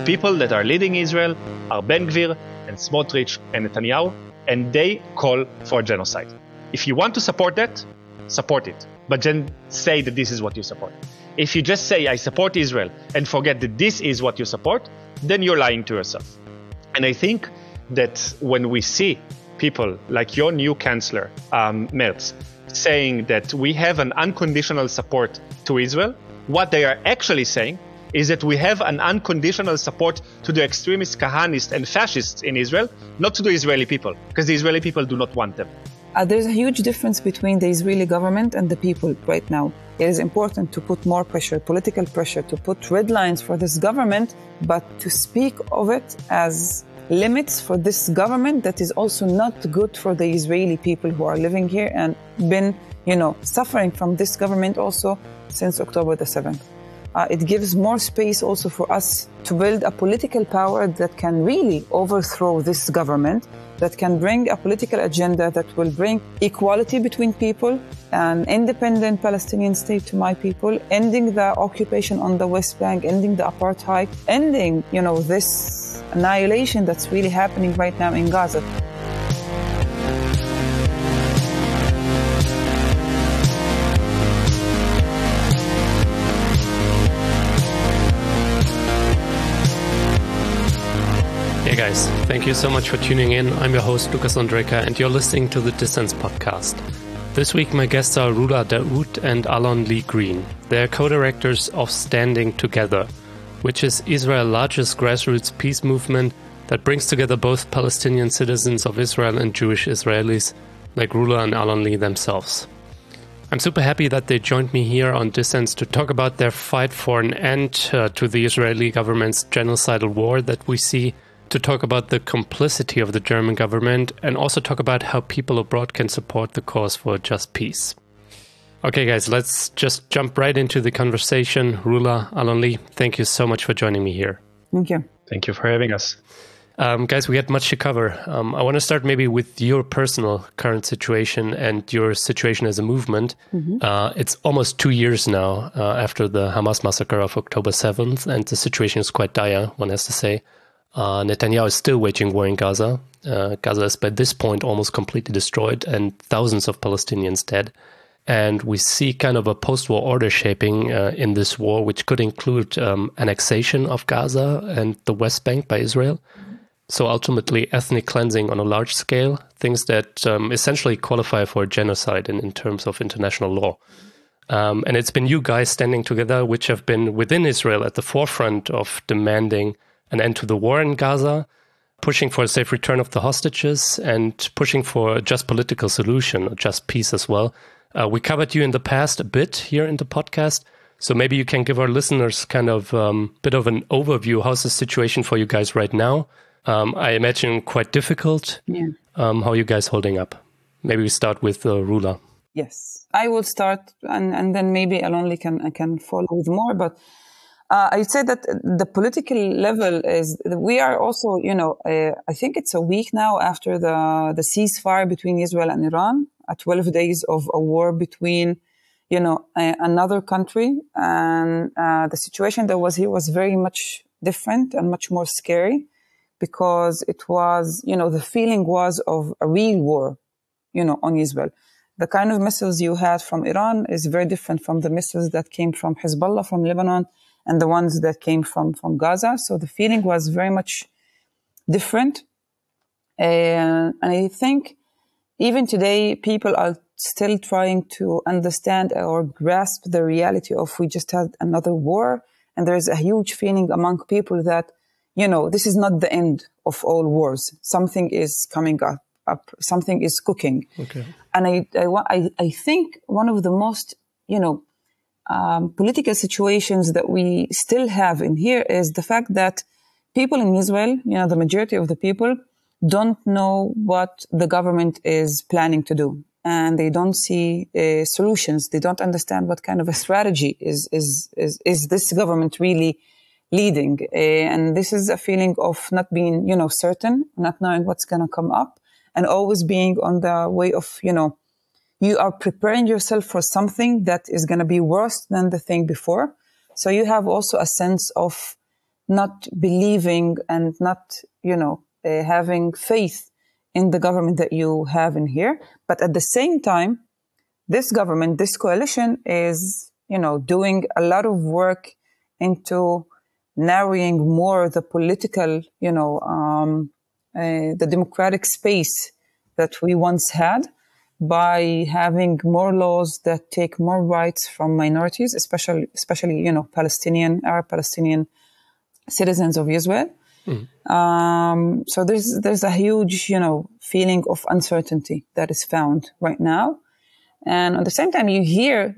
people that are leading Israel are Ben Gvir and Smotrich and Netanyahu, and they call for genocide. If you want to support that, support it, but then say that this is what you support. If you just say, I support Israel, and forget that this is what you support, then you're lying to yourself. And I think that when we see people like your new chancellor, Merz, saying that we have an unconditional support to Israel, what they are actually saying is that we have an unconditional support to the extremist Kahanists and fascists in Israel, not to the Israeli people, because the Israeli people do not want them. There's a huge difference between the Israeli government and the people right now. It is important to put more pressure, political pressure, to put red lines for this government, but to speak of it as limits for this government that is also not good for the Israeli people who are living here and been, suffering from this government also since October the 7th. It gives more space also for us to build a political power that can really overthrow this government, that can bring a political agenda that will bring equality between people, an independent Palestinian state to my people, ending the occupation on the West Bank, ending the apartheid, ending, this annihilation that's really happening right now in Gaza. Hey guys, thank you so much for tuning in. I'm your host Lukas Ondrejka and you're listening to the Dissens podcast. This week my guests are Rula Daoud and Alon Lee Green. They're co-directors of Standing Together, which is Israel's largest grassroots peace movement that brings together both Palestinian citizens of Israel and Jewish Israelis like Rula and Alon Lee themselves. I'm super happy that they joined me here on Dissens to talk about their fight for an end to the Israeli government's genocidal war that we see, to talk about the complicity of the German government, and also talk about how people abroad can support the cause for just peace. Okay, guys, let's just jump right into the conversation. Rula, Alon Lee, thank you so much for joining me here. Thank you. Thank you for having us. Guys, we had much to cover. I want to start maybe with your personal current situation and your situation as a movement. It's almost 2 years now after the Hamas massacre of October 7th, and the situation is quite dire, one has to say. Netanyahu is still waging war in Gaza. Gaza is by this point almost completely destroyed and thousands of Palestinians dead. And we see kind of a post-war order shaping in this war, which could include annexation of Gaza and the West Bank by Israel. So ultimately ethnic cleansing on a large scale, things that essentially qualify for genocide in terms of international law. And it's been you guys standing together, which have been within Israel at the forefront of demanding an end to the war in Gaza, pushing for a safe return of the hostages, and pushing for a just political solution, or just peace as well. We covered you in the past a bit here in the podcast, so maybe you can give our listeners kind of bit of an overview. How's the situation for you guys right now? I imagine quite difficult. Yeah. How are you guys holding up? Maybe we start with Rula. Yes, I will start, and then maybe Alon Lee can follow with more, but I'd say that the political level is, we are also, I think it's a week now after the ceasefire between Israel and Iran, 12 days of a war between, another country. And the situation that was here was very much different and much more scary, because it was, the feeling was of a real war, on Israel. The kind of missiles you had from Iran is very different from the missiles that came from Hezbollah, from Lebanon, and the ones that came from Gaza. So the feeling was very much different. And I think even today, people are still trying to understand or grasp the reality of, we just had another war. And there's a huge feeling among people that, this is not the end of all wars. Something is coming up, something is cooking. Okay. And I think one of the most, political situations that we still have in here is the fact that people in Israel, the majority of the people, don't know what the government is planning to do. And they don't see solutions. They don't understand what kind of a strategy is this government really leading. And this is a feeling of not being, certain, not knowing what's going to come up, and always being on the way of, you are preparing yourself for something that is going to be worse than the thing before. So you have also a sense of not believing and not, having faith in the government that you have in here. But at the same time, this government, this coalition is, doing a lot of work into narrowing more the political, the democratic space that we once had by having more laws that take more rights from minorities, especially Arab Palestinian citizens of Israel. So there's a huge, feeling of uncertainty that is found right now. And at the same time, you hear,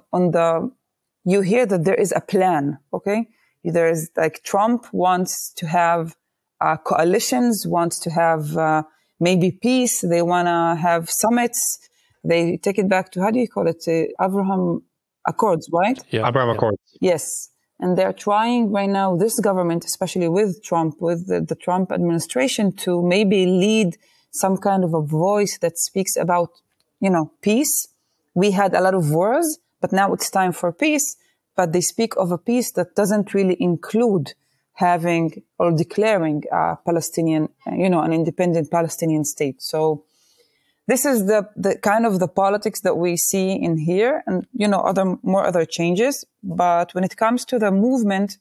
that there is a plan, okay? There is like Trump wants to have coalitions, wants to have maybe peace. They want to have summits. They take it back to, how do you call it? Abraham Accords, right? Yeah. Abraham Accords. Yes. And they're trying right now, this government, especially with Trump, with the Trump administration, to maybe lead some kind of a voice that speaks about, peace. We had a lot of wars, but now it's time for peace. But they speak of a peace that doesn't really include having or declaring a Palestinian, an independent Palestinian state. So this is the kind of the politics that we see in here, and, other changes. But when it comes to the movement,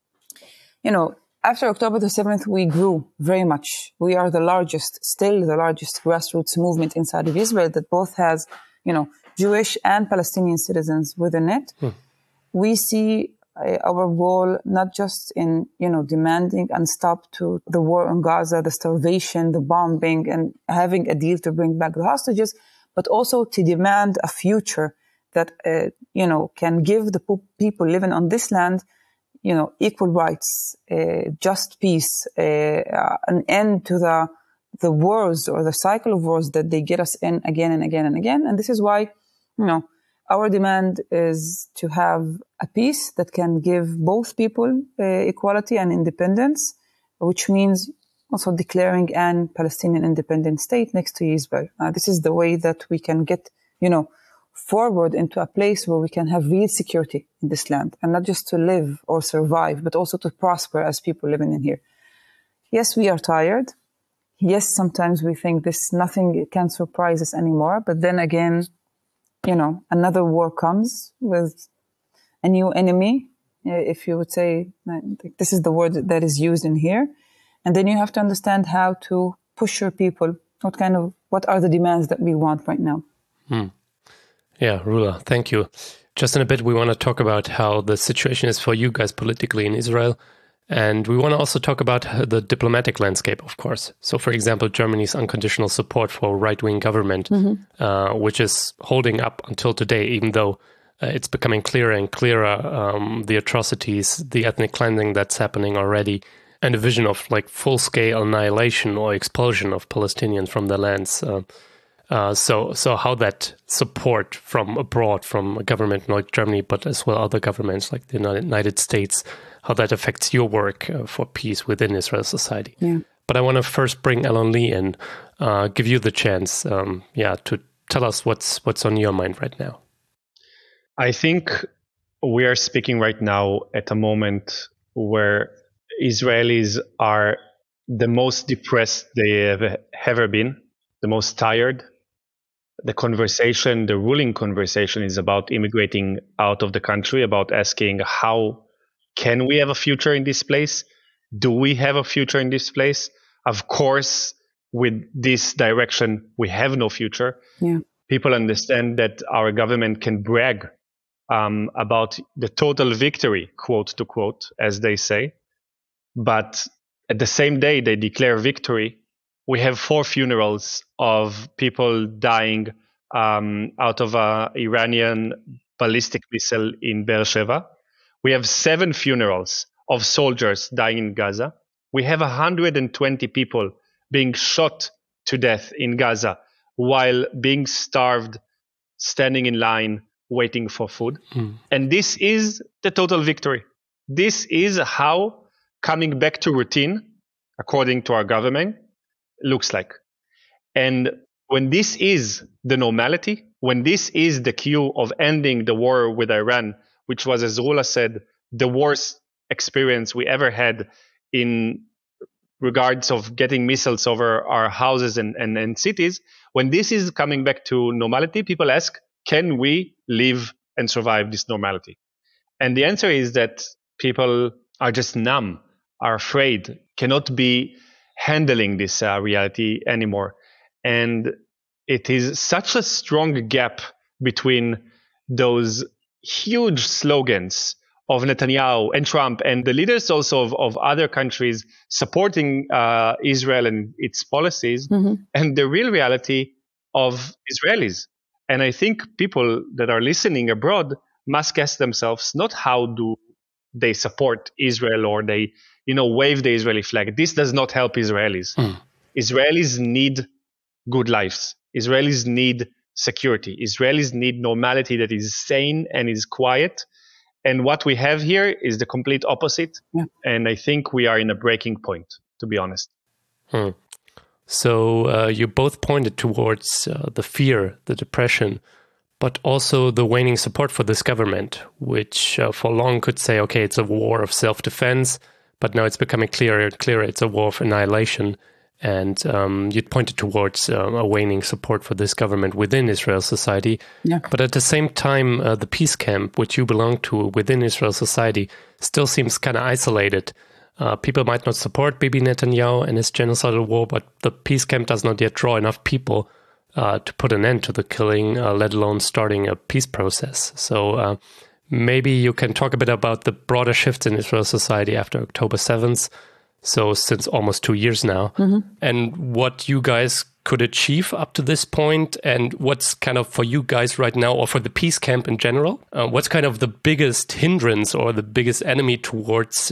after October the 7th, we grew very much. We are still the largest grassroots movement inside of Israel that both has, Jewish and Palestinian citizens within it. We see our role not just in, demanding and stop to the war in Gaza, the starvation, the bombing, and having a deal to bring back the hostages, but also to demand a future that, can give the people living on this land, equal rights, just peace, an end to the wars or the cycle of wars that they get us in again and again and again. And this is why, our demand is to have a peace that can give both people equality and independence, which means also declaring an Palestinian independent state next to Israel. This is the way that we can get, forward into a place where we can have real security in this land, and not just to live or survive, but also to prosper as people living in here. Yes, we are tired. Yes, sometimes we think nothing can surprise us anymore. But then again, another war comes with a new enemy, if you would say. This is the word that is used in here. And then you have to understand how to push your people. What are the demands that we want right now? Yeah, Rula, thank you. Just in a bit, we want to talk about how the situation is for you guys politically in Israel. And we want to also talk about the diplomatic landscape, of course. So, for example, Germany's unconditional support for right-wing government, which is holding up until today, even though it's becoming clearer and clearer, the atrocities, the ethnic cleansing that's happening already, and a vision of full-scale annihilation or expulsion of Palestinians from their lands. So how that support from abroad, from a government like Germany, but as well other governments like the United States, how that affects your work for peace within Israel society. Yeah. But I want to first bring Alon Lee in, give you the chance, to tell us what's on your mind right now. I think we are speaking right now at a moment where Israelis are the most depressed they have ever been, the most tired. The ruling conversation is about immigrating out of the country, about asking, how can we have a future in this place? Do we have a future in this place? Of course, with this direction, we have no future. Yeah. People understand that our government can brag about the total victory, quote to quote, as they say. But at the same day they declare victory, we have 4 funerals of people dying out of an Iranian ballistic missile in Beersheba. We have 7 funerals of soldiers dying in Gaza. We have 120 people being shot to death in Gaza while being starved, standing in line, waiting for food. And this is the total victory. This is how coming back to routine, according to our government, looks like. And when this is the normality, when this is the cue of ending the war with Iran, which was, as Rula said, the worst experience we ever had in regards of getting missiles over our houses and cities. When this is coming back to normality, people ask, can we live and survive this normality? And the answer is that people are just numb, are afraid, cannot be handling this reality anymore. And it is such a strong gap between those huge slogans of Netanyahu and Trump and the leaders also of other countries supporting Israel and its policies, and the real reality of Israelis. And I think people that are listening abroad must ask themselves not how do they support Israel or they wave the Israeli flag. This does not help Israelis. Israelis need good lives. Israelis need security. Israelis need normality that is sane and is quiet. And what we have here is the complete opposite. Yeah. And I think we are in a breaking point, to be honest. So you both pointed towards the fear, the depression, but also the waning support for this government, which for long could say, okay, it's a war of self-defense, but now it's becoming clearer and clearer. It's a war of annihilation. And you pointed towards a waning support for this government within Israel society. Yeah. But at the same time, the peace camp, which you belong to within Israel society, still seems kind of isolated. People might not support Bibi Netanyahu and his genocidal war, but the peace camp does not yet draw enough people to put an end to the killing, let alone starting a peace process. So maybe you can talk a bit about the broader shifts in Israel society after October 7th. So since almost 2 years now, and what you guys could achieve up to this point, and what's kind of for you guys right now, or for the peace camp in general, what's kind of the biggest hindrance or the biggest enemy towards,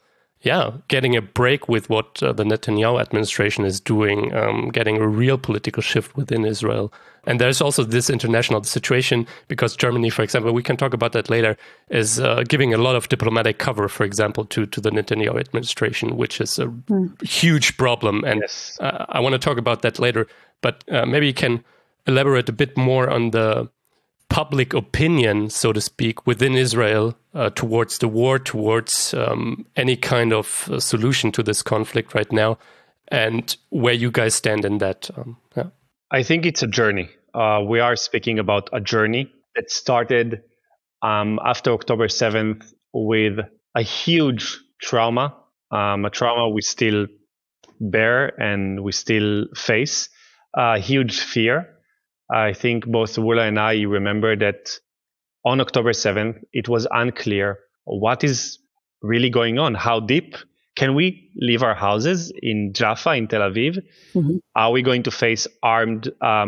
getting a break with what the Netanyahu administration is doing, getting a real political shift within Israel. And there's also this international situation because Germany, for example, we can talk about that later, is giving a lot of diplomatic cover, for example, to the Netanyahu administration, which is a huge problem. And yes. I want to talk about that later. But maybe you can elaborate a bit more on the public opinion, so to speak, within Israel towards the war, towards any kind of solution to this conflict right now, and where you guys stand in that. I think it's a journey. We are speaking about a journey that started after October 7th with a huge trauma, a trauma we still bear and we still face, a huge fear. I think both Wula and I remember that on October 7th, it was unclear what is really going on, how deep. Can we leave our houses in Jaffa, in Tel Aviv? Are we going to face armed,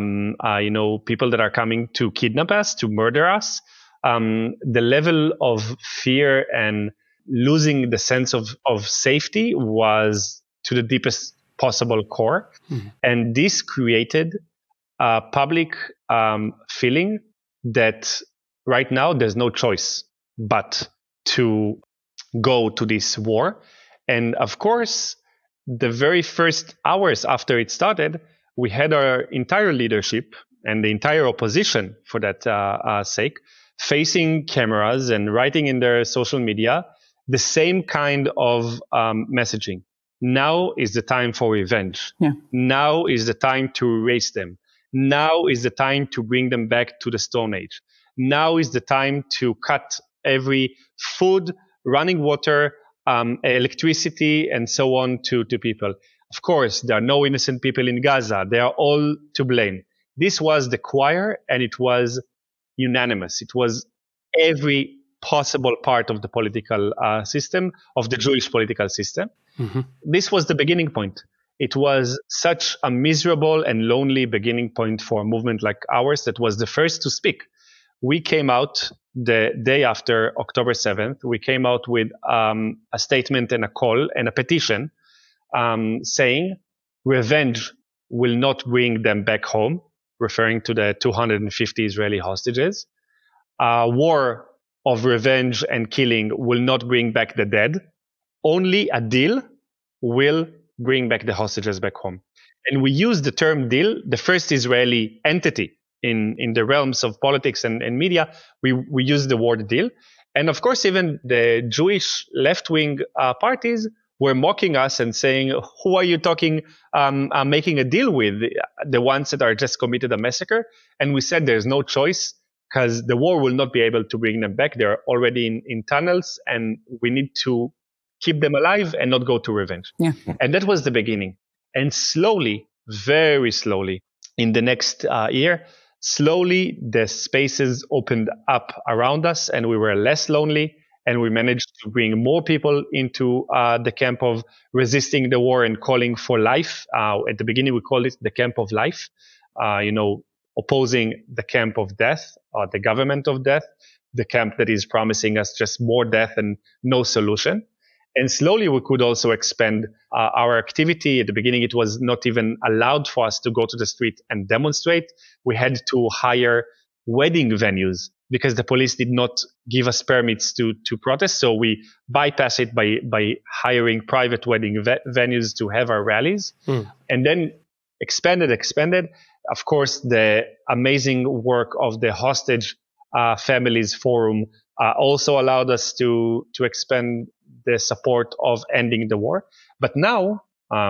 people that are coming to kidnap us, to murder us? The level of fear and losing the sense of safety was to the deepest possible core. And this created a public feeling that right now there's no choice but to go to this war. And of course, the very first hours after it started, we had our entire leadership and the entire opposition, for that sake, facing cameras and writing in their social media the same kind of messaging. Now is the time for revenge. Yeah. Now is the time to erase them. Now is the time to bring them back to the Stone Age. Now is the time to cut every food, running water, electricity, and so on to people. Of course, there are no innocent people in Gaza. They are all to blame. This was the choir, and it was unanimous. It was every possible part of the political system, of the Jewish political system. This was the beginning point. It was such a miserable and lonely beginning point for a movement like ours that was the first to speak. We came out the day after October 7th. We came out with a statement and a call and a petition saying revenge will not bring them back home, referring to the 250 Israeli hostages. War of revenge and killing will not bring back the dead. Only a deal will bring back the hostages back home. And we use the term deal, the first Israeli entity in the realms of politics and media, we use the word deal. And of course, even the Jewish left-wing parties were mocking us and saying, who are you making a deal with? The ones that are just committed a massacre? And we said there's no choice because the war will not be able to bring them back. They're already in tunnels and we need to keep them alive and not go to revenge. Yeah. And that was the beginning. And slowly, very slowly, in the next year, slowly the spaces opened up around us and we were less lonely. And we managed to bring more people into the camp of resisting the war and calling for life. At the beginning, we called it the camp of life, opposing the camp of death, the government of death, the camp that is promising us just more death and no solution. And slowly we could also expand our activity. At the beginning, it was not even allowed for us to go to the street and demonstrate. We had to hire wedding venues because the police did not give us permits to protest. So we bypass it by hiring private wedding venues to have our rallies. And then expanded. Of course, the amazing work of the Hostage Families Forum also allowed us to expand the support of ending the war. But now,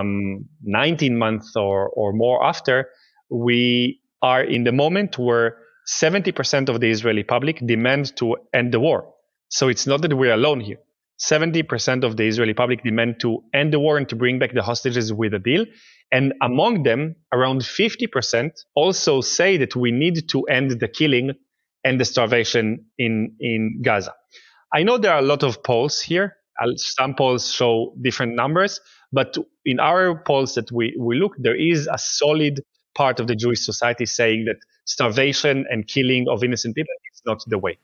19 months or more after, we are in the moment where 70% of the Israeli public demand to end the war. So it's not that we're alone here. 70% of the Israeli public demand to end the war and to bring back the hostages with a deal. And among them, around 50% also say that we need to end the killing and the starvation in Gaza. I know there are a lot of polls here. Some polls show different numbers, but in our polls that we look, there is a solid part of the Jewish society saying that starvation and killing of innocent people is not the way.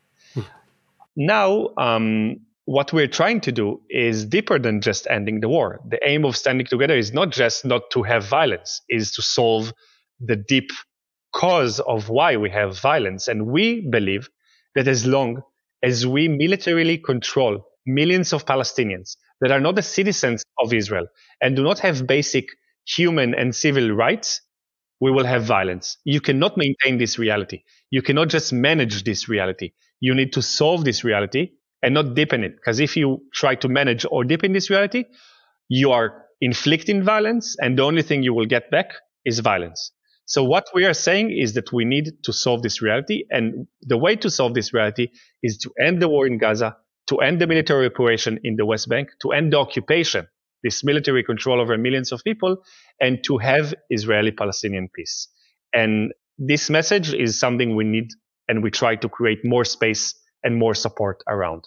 Now, what we're trying to do is deeper than just ending the war. The aim of standing together is not just not to have violence, is to solve the deep cause of why we have violence. And we believe that as long as we militarily control millions of Palestinians that are not the citizens of Israel and do not have basic human and civil rights, we will have violence. You cannot maintain this reality. You cannot just manage this reality. You need to solve this reality and not deepen it. Because if you try to manage or deepen this reality, you are inflicting violence, and the only thing you will get back is violence. So what we are saying is that we need to solve this reality. And the way to solve this reality is to end the war in Gaza, to end the military operation in the West Bank, to end the occupation, this military control over millions of people, and to have Israeli-Palestinian peace. And this message is something we need, and we try to create more space and more support around.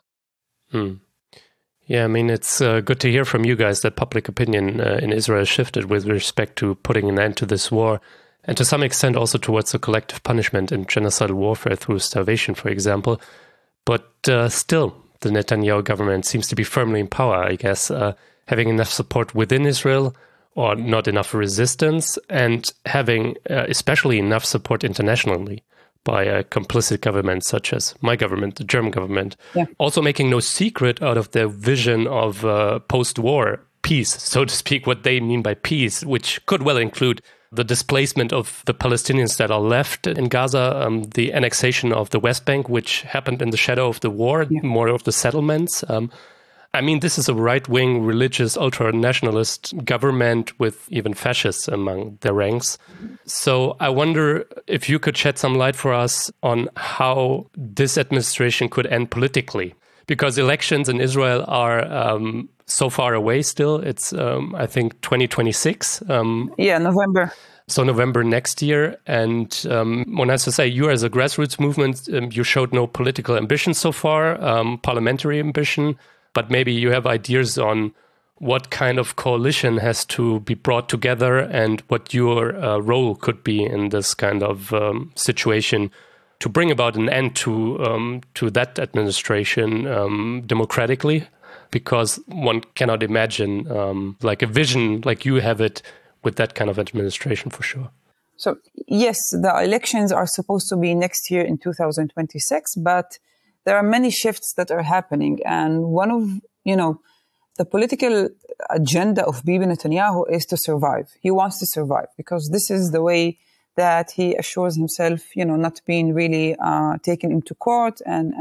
Yeah, I mean, it's good to hear from you guys that public opinion in Israel shifted with respect to putting an end to this war, and to some extent also towards a collective punishment in genocidal warfare through starvation, for example. But still, the Netanyahu government seems to be firmly in power, I guess, having enough support within Israel or not enough resistance, and having especially enough support internationally by a complicit government such as my government, the German government, also making no secret out of their vision of post-war peace, so to speak, what they mean by peace, which could well include the displacement of the Palestinians that are left in Gaza, the annexation of the West Bank, which happened in the shadow of the war, more of the settlements. I mean, this is a right-wing, religious, ultra-nationalist government with even fascists among their ranks. So I wonder if you could shed some light for us on how this administration could end politically. Because elections in Israel are so far away still. It's, I think, 2026. November. So November next year. And one has to say, you as a grassroots movement, you showed no political ambition so far, parliamentary ambition. But maybe you have ideas on what kind of coalition has to be brought together and what your role could be in this kind of situation to bring about an end to that administration democratically, because one cannot imagine like a vision like you have it with that kind of administration for sure. So yes, the elections are supposed to be next year in 2026, but there are many shifts that are happening. And one of, the political agenda of Bibi Netanyahu is to survive. He wants to survive because this is the way that he assures himself, not being really taken into court and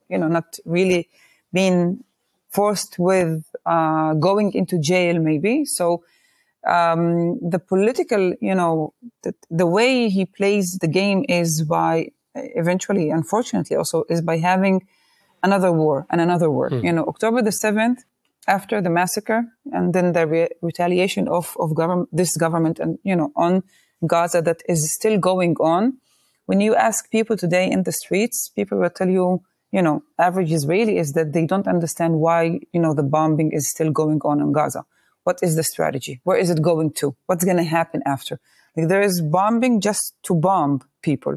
not really being forced with going into jail maybe. So the political, the way he plays the game is by eventually, unfortunately, also is by having another war and another war. October the 7th, after the massacre, and then the retaliation of this government and, on Gaza that is still going on. When you ask people today in the streets, people will tell you, average Israeli is that they don't understand why, the bombing is still going on in Gaza. What is the strategy? Where is it going to? What's going to happen after? Like, there is bombing just to bomb people.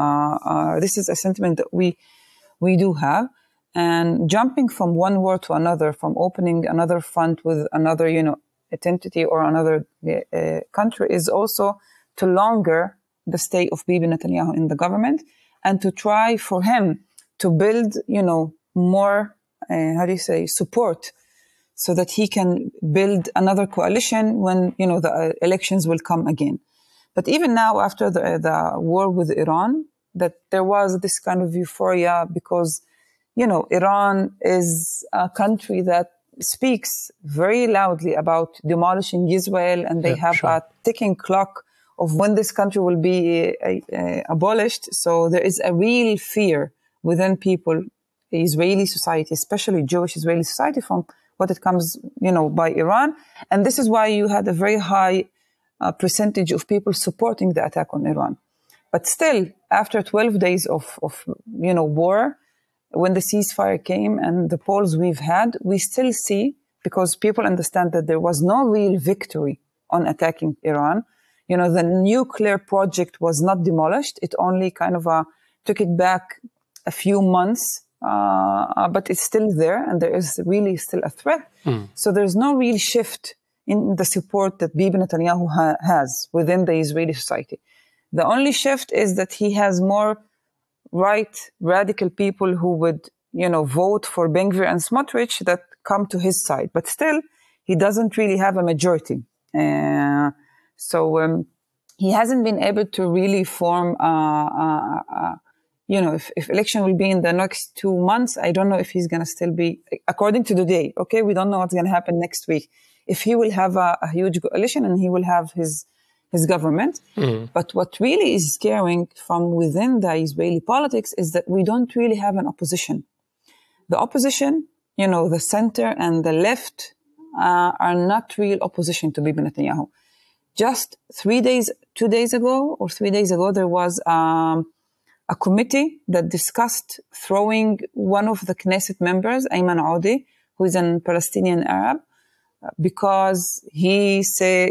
This is a sentiment that we do have. And jumping from one war to another, from opening another front with another, entity or another country, is also to longer the stay of Bibi Netanyahu in the government and to try for him to build, more, support, so that he can build another coalition when, the elections will come again. But even now, after the war with Iran, that there was this kind of euphoria because, Iran is a country that speaks very loudly about demolishing Israel, and they have a ticking clock of when this country will be abolished. So there is a real fear within people, Israeli society, especially Jewish Israeli society, from what it comes, by Iran. And this is why you had a very high percentage of people supporting the attack on Iran. But still, after 12 days of war, when the ceasefire came and the polls we've had, we still see, because people understand that there was no real victory on attacking Iran. The nuclear project was not demolished. It only kind of took it back a few months, but it's still there, and there is really still a threat. So there's no real shift in the support that Bibi Netanyahu has within the Israeli society. The only shift is that he has more radical people who would, vote for Ben Gvir and Smotrich that come to his side. But still, he doesn't really have a majority. So he hasn't been able to really form, if election will be in the next 2 months, I don't know if he's going to still be, according to the day, okay, we don't know what's going to happen next week. If he will have a huge coalition and he will have his government. But what really is scaring from within the Israeli politics is that we don't really have an opposition. The opposition, the center and the left are not real opposition to Bibi Netanyahu. Just 2 days ago, there was a committee that discussed throwing one of the Knesset members, Ayman Audi, who is a Palestinian Arab, because he said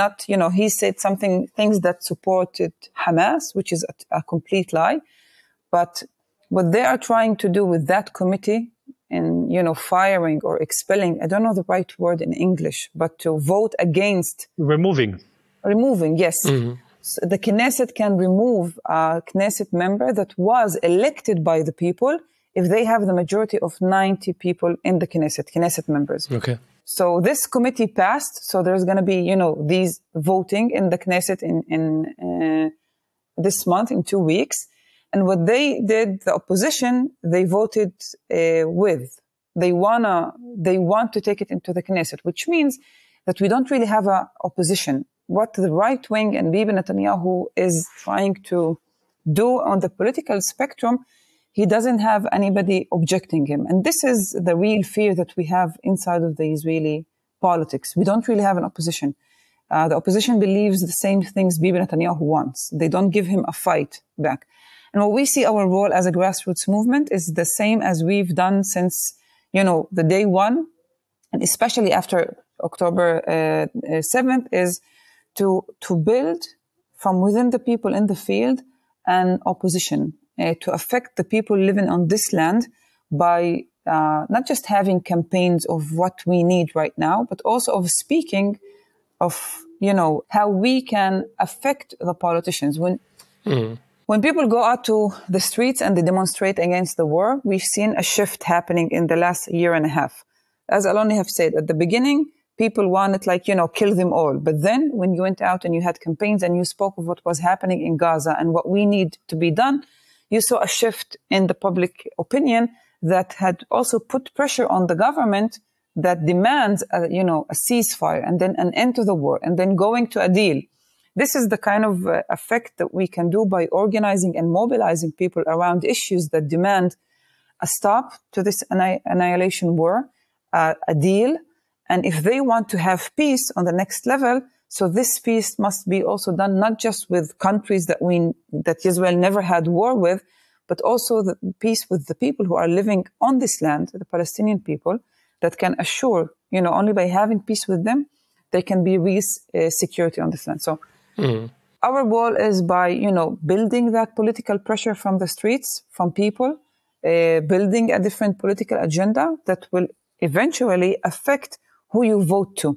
things that supported Hamas, which is a complete lie. But what they are trying to do with that committee in, firing or expelling, I don't know the right word in English, but to vote against. Removing, yes. So the Knesset can remove a Knesset member that was elected by the people if they have the majority of 90 people in the Knesset members. Okay. So this committee passed. So there's going to be, these voting in the Knesset in this month, in 2 weeks. And what they did, the opposition, they voted with. They want to take it into the Knesset, which means that we don't really have an opposition. What the right wing and Bibi Netanyahu is trying to do on the political spectrum, he doesn't have anybody objecting him. And this is the real fear that we have inside of the Israeli politics. We don't really have an opposition. The opposition believes the same things Bibi Netanyahu wants. They don't give him a fight back. And what we see our role as a grassroots movement is the same as we've done since, the day one, and especially after October 7th, is to build from within the people in the field an opposition to affect the people living on this land by not just having campaigns of what we need right now, but also of speaking of, how we can affect the politicians. When people go out to the streets and they demonstrate against the war, we've seen a shift happening in the last year and a half. As Aloni have said, at the beginning, people wanted kill them all. But then when you went out and you had campaigns and you spoke of what was happening in Gaza and what we need to be done, you saw a shift in the public opinion that had also put pressure on the government that demands, a ceasefire and then an end to the war and then going to a deal. This is the kind of effect that we can do by organizing and mobilizing people around issues that demand a stop to this annihilation war, a deal. And if they want to have peace on the next level, so this peace must be also done not just with countries that Israel never had war with, but also the peace with the people who are living on this land, the Palestinian people, that can assure, only by having peace with them, there can be real security on this land. So our goal is by, building that political pressure from the streets, from people, building a different political agenda that will eventually affect who you vote to.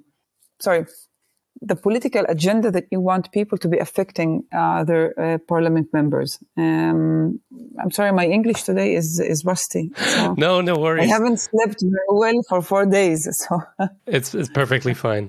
The political agenda that you want people to be affecting their parliament members. I'm sorry, my English today is rusty. So no worries. I haven't slept very well for 4 days. So it's perfectly fine.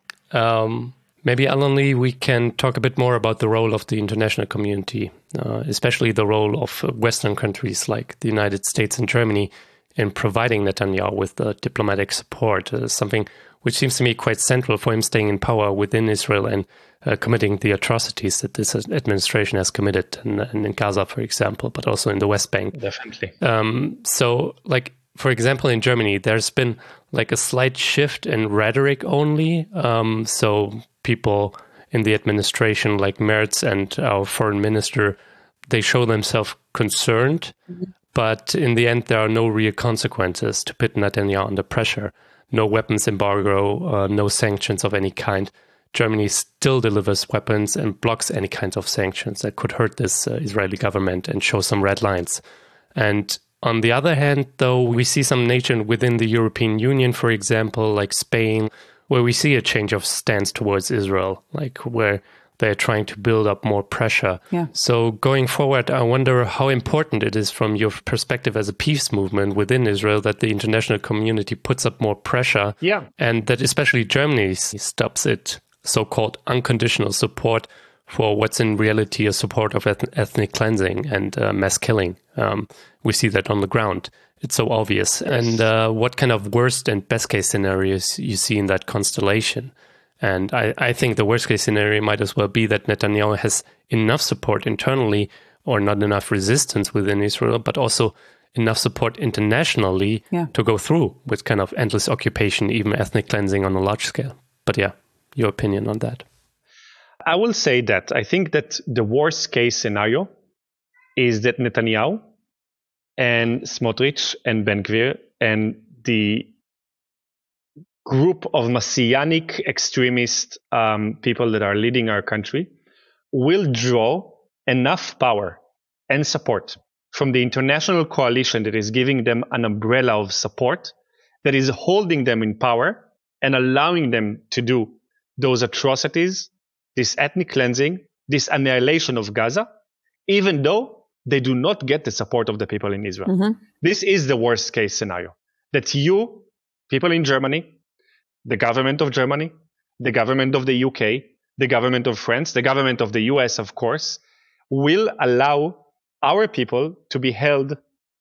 Maybe, Alon Lee, we can talk a bit more about the role of the international community, especially the role of Western countries like the United States and Germany in providing Netanyahu with diplomatic support, something which seems to me quite central for him staying in power within Israel and committing the atrocities that this administration has committed in Gaza, for example, but also in the West Bank. Definitely. So, for example, in Germany, there's been a slight shift in rhetoric only. So people in the administration, like Merz and our foreign minister, they show themselves concerned. But in the end, there are no real consequences to put Netanyahu under pressure. No weapons embargo, no sanctions of any kind. Germany still delivers weapons and blocks any kinds of sanctions that could hurt this Israeli government and show some red lines. And on the other hand, though, we see some nations within the European Union, for example, like Spain, where we see a change of stance towards Israel, where they're trying to build up more pressure. Yeah. So going forward, I wonder how important it is from your perspective as a peace movement within Israel that the international community puts up more pressure. Yeah. And that especially Germany stops its so-called unconditional support for what's in reality a support of ethnic cleansing and mass killing. We see that on the ground. It's so obvious. And what kind of worst and best case scenarios you see in that constellation? And I think the worst case scenario might as well be that Netanyahu has enough support internally or not enough resistance within Israel, but also enough support internationally to go through with kind of endless occupation, even ethnic cleansing on a large scale. But yeah, your opinion on that? I will say that I think that the worst case scenario is that Netanyahu and Smotrich and Ben Gvir and the group of messianic extremist people that are leading our country will draw enough power and support from the international coalition that is giving them an umbrella of support that is holding them in power and allowing them to do those atrocities, this ethnic cleansing, this annihilation of Gaza, even though they do not get the support of the people in Israel. Mm-hmm. This is the worst case scenario, that you, people in Germany, the government of Germany, the government of the UK, the government of France, the government of the US, of course, will allow our people to be held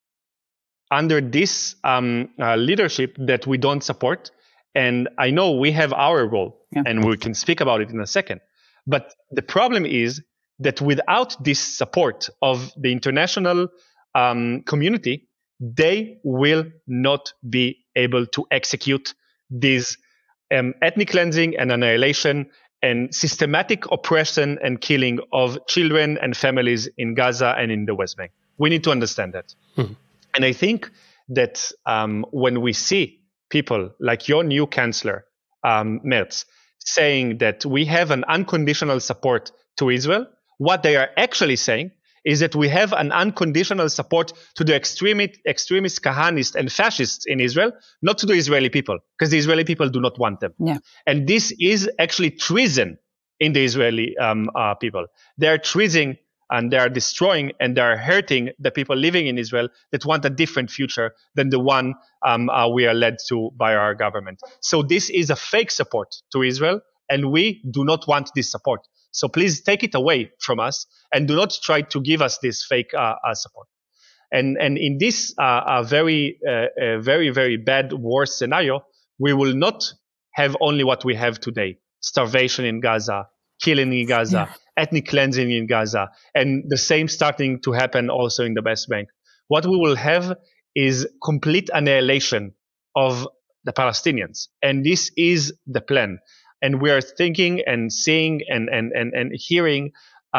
under this leadership that we don't support. And I know we have our role, and we can speak about it in a second. But the problem is that without this support of the international community, they will not be able to execute this ethnic cleansing and annihilation and systematic oppression and killing of children and families in Gaza and in the West Bank. We need to understand that. Mm-hmm. And I think that when we see people like your new chancellor, Merz, saying that we have an unconditional support to Israel, what they are actually saying is that we have an unconditional support to the extremist Kahanists and fascists in Israel, not to the Israeli people, because the Israeli people do not want them. Yeah. And this is actually treason in the Israeli people. They are treason and they are destroying and they are hurting the people living in Israel that want a different future than the one we are led to by our government. So this is a fake support to Israel, and we do not want this support. So please take it away from us and do not try to give us this fake support. And in this very, very bad war scenario, we will not have only what we have today: starvation in Gaza, killing in Gaza, ethnic cleansing in Gaza, and the same starting to happen also in the West Bank. What we will have is complete annihilation of the Palestinians. And this is the plan. And we are thinking and seeing and hearing,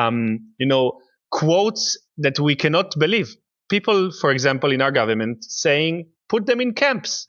quotes that we cannot believe. People, for example, in our government saying, put them in camps,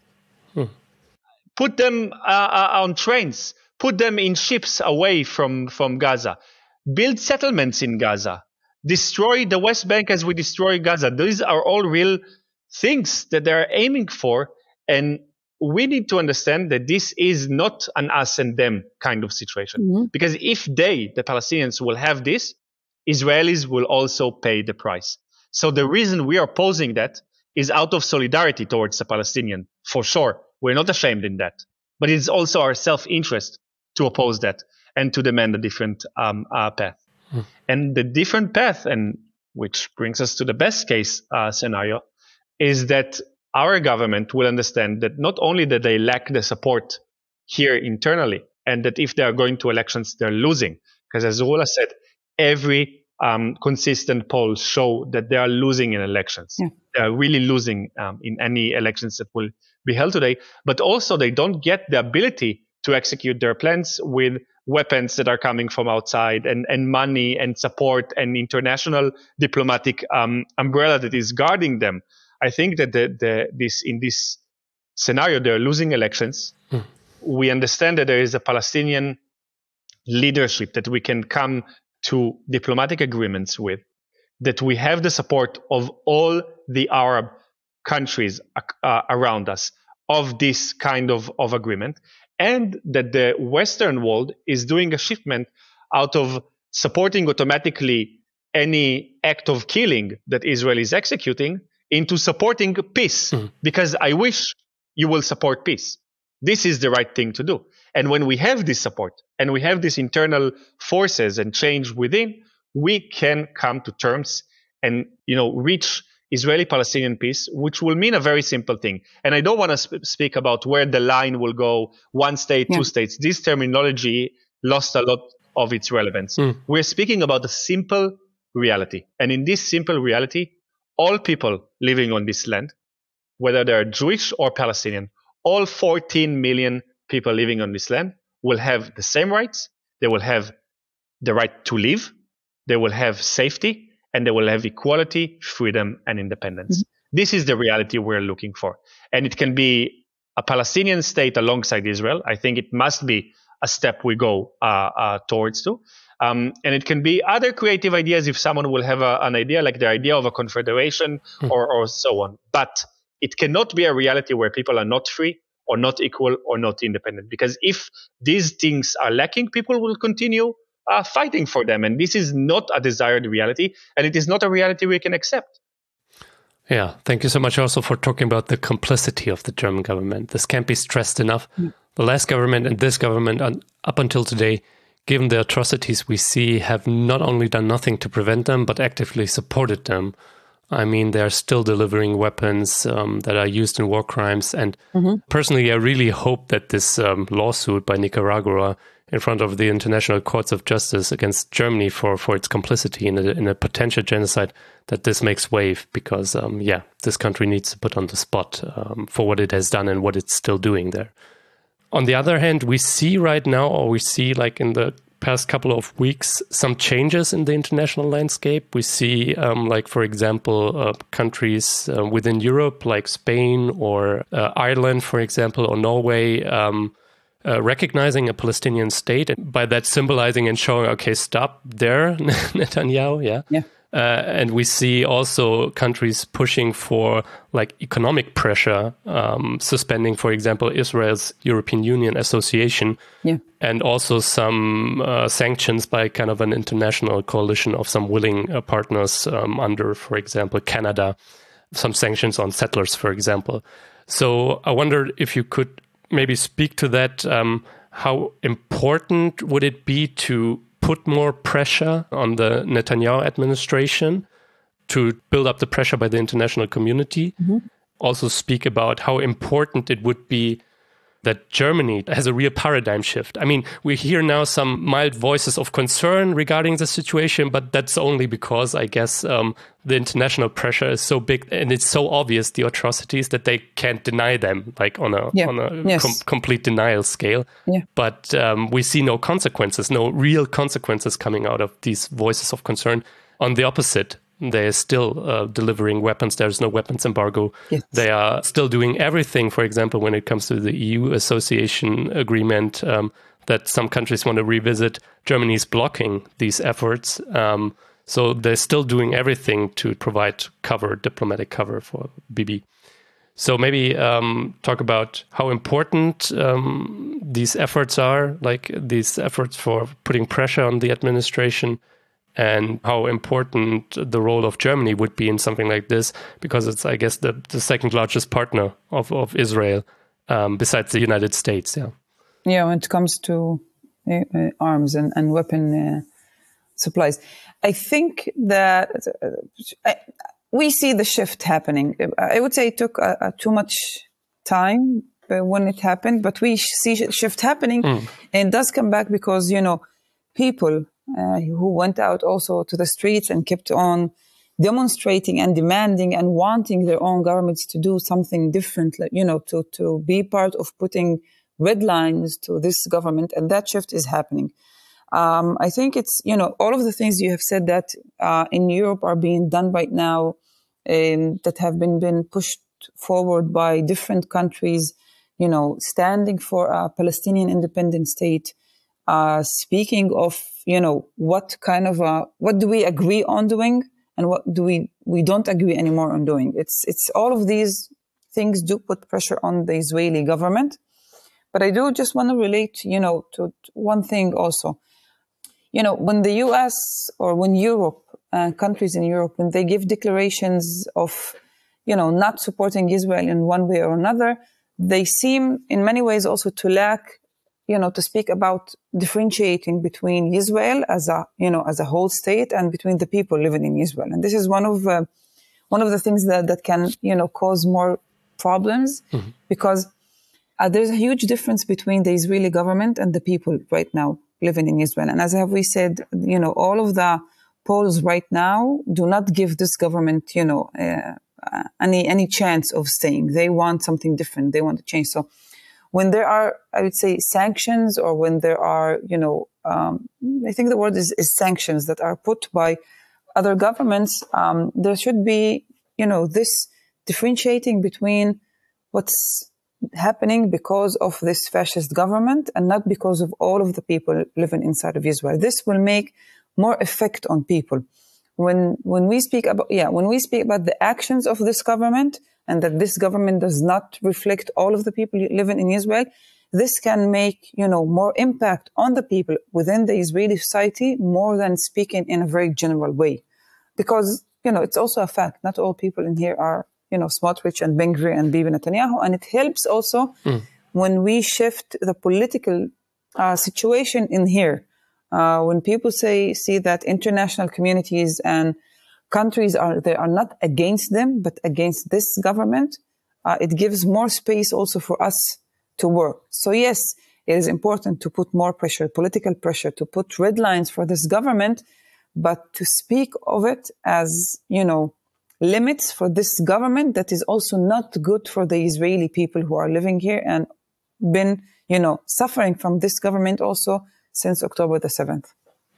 put them on trains, put them in ships away from Gaza, build settlements in Gaza, destroy the West Bank as we destroy Gaza. These are all real things that they're aiming for. And we need to understand that this is not an us and them kind of situation. Because if the Palestinians, will have this, Israelis will also pay the price. So the reason we are opposing that is out of solidarity towards the Palestinian, for sure. We're not ashamed in that. But it's also our self-interest to oppose that and to demand a different path. And the different path, and which brings us to the best case scenario, is that our government will understand that not only that they lack the support here internally, and that if they are going to elections, they're losing. Because as Rula said, every consistent polls show that they are losing in elections. They are really losing in any elections that will be held today. But also they don't get the ability to execute their plans with weapons that are coming from outside and money and support and international diplomatic umbrella that is guarding them. I think that in this scenario, they're losing elections. We understand that there is a Palestinian leadership that we can come to diplomatic agreements with, that we have the support of all the Arab countries around us of this kind of agreement, and that the Western world is doing a shipment out of supporting automatically any act of killing that Israel is executing into supporting peace, because I wish you will support peace. This is the right thing to do. And when we have this support and we have these internal forces and change within, we can come to terms and reach Israeli-Palestinian peace, which will mean a very simple thing. And I don't want to speak about where the line will go, one state, two states. This terminology lost a lot of its relevance. We're speaking about a simple reality. And in this simple reality, all people living on this land, whether they're Jewish or Palestinian, all 14 million people living on this land will have the same rights. They will have the right to live. They will have safety, and they will have equality, freedom, and independence. This is the reality we're looking for. And it can be a Palestinian state alongside Israel. I think it must be a step we go towards to. And it can be other creative ideas if someone will have an idea, like the idea of a confederation or so on. But it cannot be a reality where people are not free or not equal or not independent. Because if these things are lacking, people will continue fighting for them. And this is not a desired reality. And it is not a reality we can accept. Yeah, thank you so much also for talking about the complicity of the German government. This can't be stressed enough. The last government and this government, up until today, given the atrocities we see, have not only done nothing to prevent them, but actively supported them. I mean, they're still delivering weapons that are used in war crimes. And personally, I really hope that this lawsuit by Nicaragua in front of the International Courts of Justice against Germany for its complicity in a potential genocide, that this makes wave, because, this country needs to put on the spot for what it has done and what it's still doing there. On the other hand, we see right now, or we see like in the past couple of weeks, some changes in the international landscape. We see, for example, countries within Europe, like Spain or Ireland, for example, or Norway, recognizing a Palestinian state, and by that symbolizing and showing, okay, stop there, Netanyahu, and we see also countries pushing for like economic pressure, suspending, for example, Israel's European Union association, and also some sanctions by kind of an international coalition of some willing partners under, for example, Canada, some sanctions on settlers, for example. So I wondered if you could maybe speak to that. How important would it be to put more pressure on the Netanyahu administration to build up the pressure by the international community. Also speak about how important it would be that Germany has a real paradigm shift. I mean, we hear now some mild voices of concern regarding the situation, but that's only because, I guess, the international pressure is so big and it's so obvious, the atrocities, that they can't deny them, like on a complete denial scale. Yeah. But we see no consequences, no real consequences coming out of these voices of concern. On the opposite, they're still delivering weapons. There's no weapons embargo. Yes. They are still doing everything, for example, when it comes to the EU association agreement that some countries want to revisit. Germany's blocking these efforts. So they're still doing everything to provide cover, diplomatic cover for Bibi. So maybe talk about how important these efforts are, like these efforts for putting pressure on the administration, and how important the role of Germany would be in something like this, because it's, I guess, the second largest partner of Israel, besides the United States. Yeah, when it comes to arms and weapon supplies. I think that we see the shift happening. I would say it took too much time when it happened, but we see shift happening. And it does come back because, people who went out also to the streets and kept on demonstrating and demanding and wanting their own governments to do something different, to be part of putting red lines to this government. And that shift is happening. I think it's, all of the things you have said that in Europe are being done right now, that have been pushed forward by different countries, standing for a Palestinian independent state, speaking of, what do we agree on doing and what do we don't agree anymore on doing. It's all of these things do put pressure on the Israeli government. But I do just want to relate, to one thing also. When the US or when Europe, countries in Europe, when they give declarations of, not supporting Israel in one way or another, they seem in many ways also to lack, to speak about differentiating between Israel as a whole state and between the people living in Israel. And this is one of the things that can, cause more problems because there's a huge difference between the Israeli government and the people right now living in Israel. And as we said, all of the polls right now do not give this government, any chance of staying. They want something different. They want to change. So when there are, I would say, sanctions, or when there are, I think the word is sanctions that are put by other governments, there should be, this differentiating between what's happening because of this fascist government and not because of all of the people living inside of Israel. This will make more effect on people. When we speak about the actions of this government and that this government does not reflect all of the people living in Israel, this can make, more impact on the people within the Israeli society more than speaking in a very general way. Because, it's also a fact, not all people in here are, Smotrich and Ben Gvir and Bibi Netanyahu. And it helps also when we shift the political situation in here. When people see that international communities and countries are not against them, but against this government, it gives more space also for us to work. So yes, it is important to put more pressure, political pressure, to put red lines for this government, but to speak of it as, limits for this government that is also not good for the Israeli people who are living here and been, suffering from this government also since October the 7th.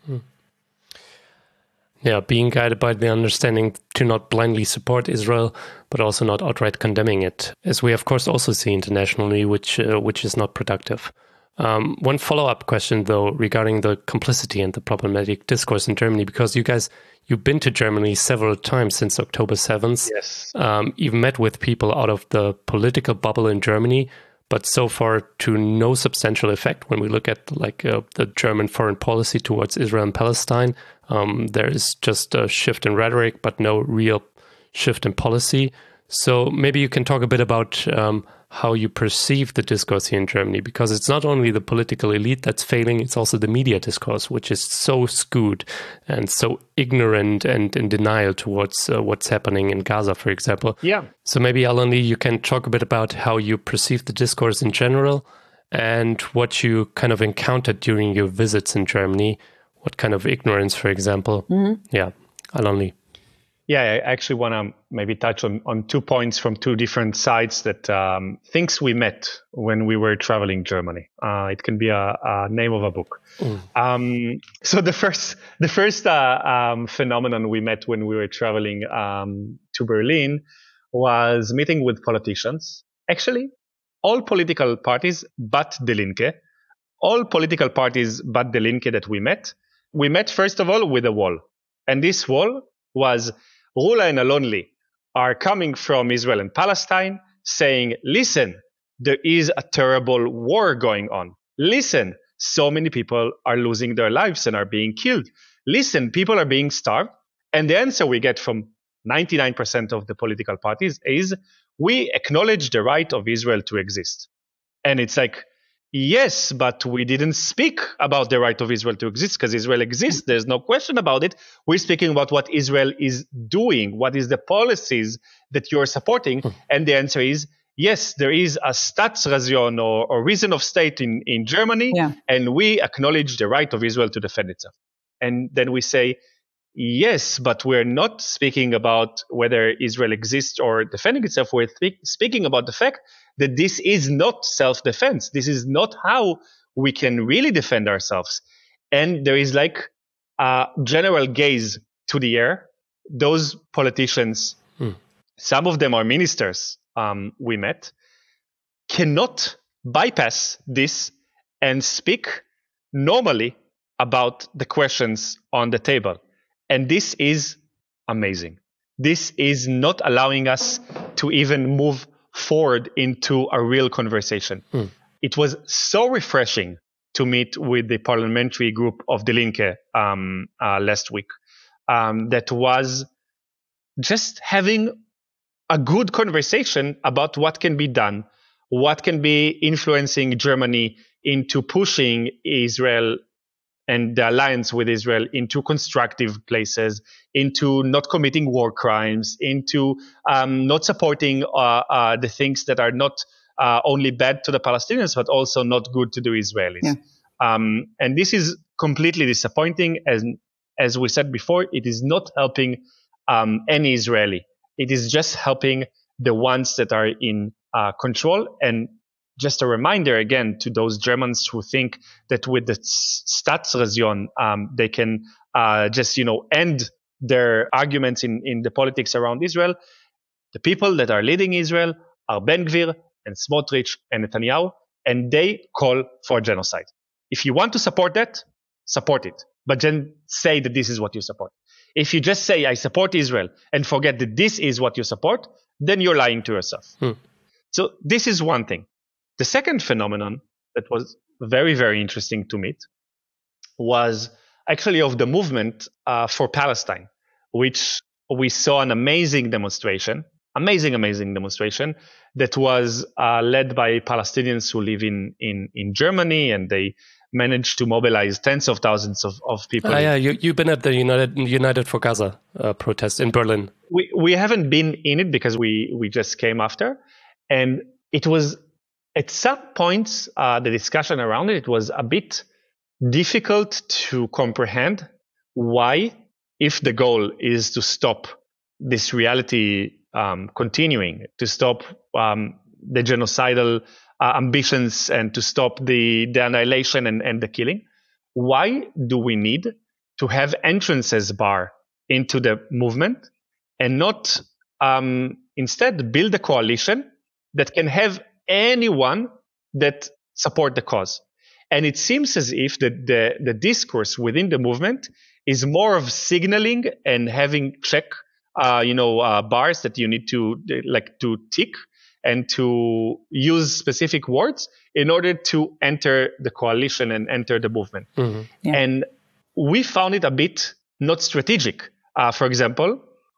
Yeah, being guided by the understanding to not blindly support Israel, but also not outright condemning it, as we of course also see internationally, which is not productive. One follow-up question, though, regarding the complicity and the problematic discourse in Germany, because you've been to Germany several times since October 7th. Yes. You've met with people out of the political bubble in Germany, but so far to no substantial effect. When we look at the German foreign policy towards Israel and Palestine, there is just a shift in rhetoric, but no real shift in policy. So maybe you can talk a bit about how you perceive the discourse here in Germany, because it's not only the political elite that's failing, it's also the media discourse, which is so skewed and so ignorant and in denial towards what's happening in Gaza, for example. Yeah. So maybe, Alon Lee, you can talk a bit about how you perceive the discourse in general and what you kind of encountered during your visits in Germany. What kind of ignorance, for example? Yeah, Alon Lee. Yeah, I actually want to maybe touch on 2 points from 2 different sides that things we met when we were traveling Germany. It can be a name of a book. So the first phenomenon we met when we were traveling to Berlin was meeting with politicians. Actually, all political parties but Die Linke, all political parties but Die Linke that we met first of all with a wall. And this wall was Rula and Alon Lee are coming from Israel and Palestine saying, listen, there is a terrible war going on. Listen, so many people are losing their lives and are being killed. Listen, people are being starved. And the answer we get from 99% of the political parties is, we acknowledge the right of Israel to exist. And it's like, yes, but we didn't speak about the right of Israel to exist because Israel exists. There's no question about it. We're speaking about what Israel is doing. What is the policies that you're supporting? And the answer is, yes, there is a Staatsräson or reason of state in Germany, and we acknowledge the right of Israel to defend itself. And then we say, yes, but we're not speaking about whether Israel exists or defending itself. We're speaking about the fact that this is not self-defense. This is not how we can really defend ourselves. And there is like a general gaze to the air. Those politicians, some of them are ministers we met, cannot bypass this and speak normally about the questions on the table. And this is amazing. This is not allowing us to even move forward into a real conversation. It was so refreshing to meet with the parliamentary group of Die Linke last week. That was just having a good conversation about what can be done, what can be influencing Germany into pushing Israel and the alliance with Israel into constructive places, into not committing war crimes, into not supporting the things that are not only bad to the Palestinians, but also not good to the Israelis. And this is completely disappointing. As we said before, it is not helping any Israeli. It is just helping the ones that are in control. And just a reminder again to those Germans who think that with the Staatsräson they can just end their arguments in the politics around Israel. The people that are leading Israel are Ben Gvir and Smotrich and Netanyahu, and they call for genocide. If you want to support that, support it, but then say that this is what you support. If you just say I support Israel and forget that this is what you support, then you're lying to yourself. So this is one thing. The second phenomenon that was very, very interesting to meet was actually of the movement for Palestine, which we saw an amazing demonstration that was led by Palestinians who live in Germany, and they managed to mobilize tens of thousands of people. Yeah, you've been at the United for Gaza protest in Berlin. We haven't been in it because we just came after, and it was at some points the discussion around it was a bit difficult to comprehend why, if the goal is to stop this reality continuing, to stop the genocidal ambitions and to stop the annihilation and the killing, why do we need to have entrances bar into the movement and not instead build a coalition that can have anyone that support the cause? And it seems as if the discourse within the movement is more of signaling and having check bars that you need to tick and to use specific words in order to enter the coalition and enter the movement. Yeah. And we found it a bit not strategic. For example,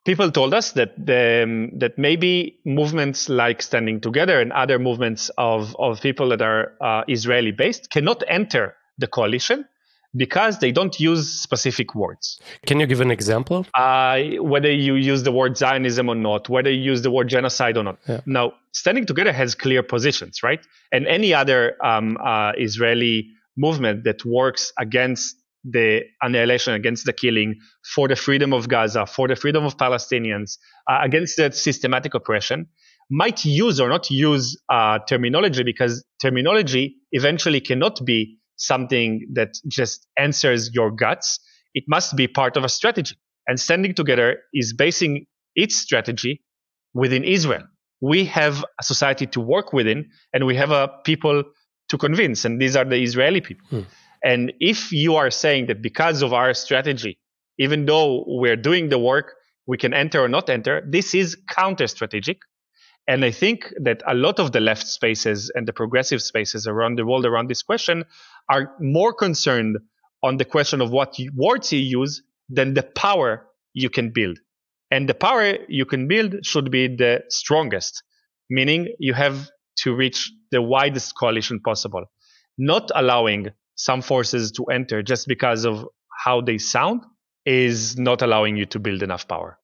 people told us that that maybe movements like Standing Together and other movements of people that are Israeli-based cannot enter the coalition because they don't use specific words. Can you give an example? Whether you use the word Zionism or not, whether you use the word genocide or not. Yeah. Now, Standing Together has clear positions, right? And any other Israeli movement that works against the annihilation, against the killing, for the freedom of Gaza, for the freedom of Palestinians, against that systematic oppression, might use or not use terminology, because terminology eventually cannot be something that just answers your guts. It must be part of a strategy. And Standing Together is basing its strategy within Israel. We have a society to work within, and we have a people to convince, and these are the Israeli people. And if you are saying that because of our strategy, even though we're doing the work, we can enter or not enter, this is counter-strategic. And I think that a lot of the left spaces and the progressive spaces around the world around this question are more concerned on the question of what words you use than the power you can build. And the power you can build should be the strongest, meaning you have to reach the widest coalition possible, not allowing some forces to enter just because of how they sound is not allowing you to build enough power.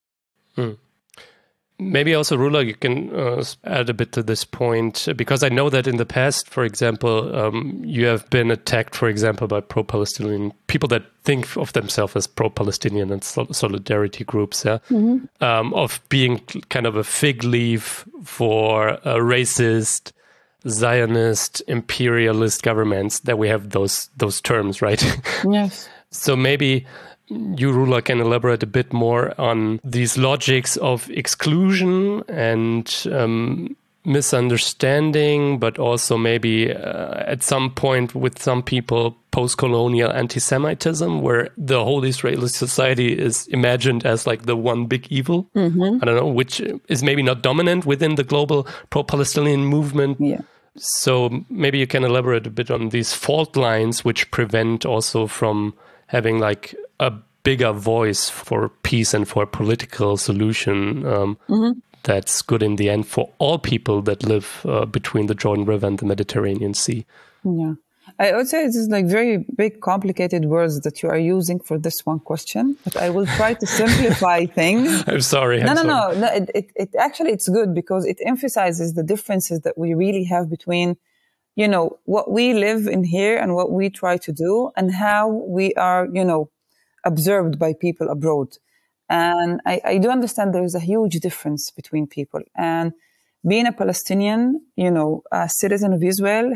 Maybe also, Rula, you can add a bit to this point, because I know that in the past, for example, you have been attacked, for example, by pro-Palestinian people that think of themselves as pro-Palestinian and solidarity groups, of being kind of a fig leaf for a racist, Zionist, imperialist governments, that we have those terms, right? Yes. So maybe you, Rula, can elaborate a bit more on these logics of exclusion and misunderstanding, but also maybe at some point with some people, post-colonial anti-Semitism, where the whole Israeli society is imagined as like the one big evil. I don't know, which is maybe not dominant within the global pro-Palestinian movement. Yeah. So maybe you can elaborate a bit on these fault lines which prevent also from having like a bigger voice for peace and for a political solution that's good in the end for all people that live between the Jordan River and the Mediterranean Sea. Yeah. I would say it's like very big, complicated words that you are using for this one question, but I will try to simplify things. I'm sorry. No. It actually, it's good because it emphasizes the differences that we really have between, you know, what we live in here and what we try to do and how we are, you know, observed by people abroad. And I do understand there is a huge difference between people. And being a Palestinian, you know, a citizen of Israel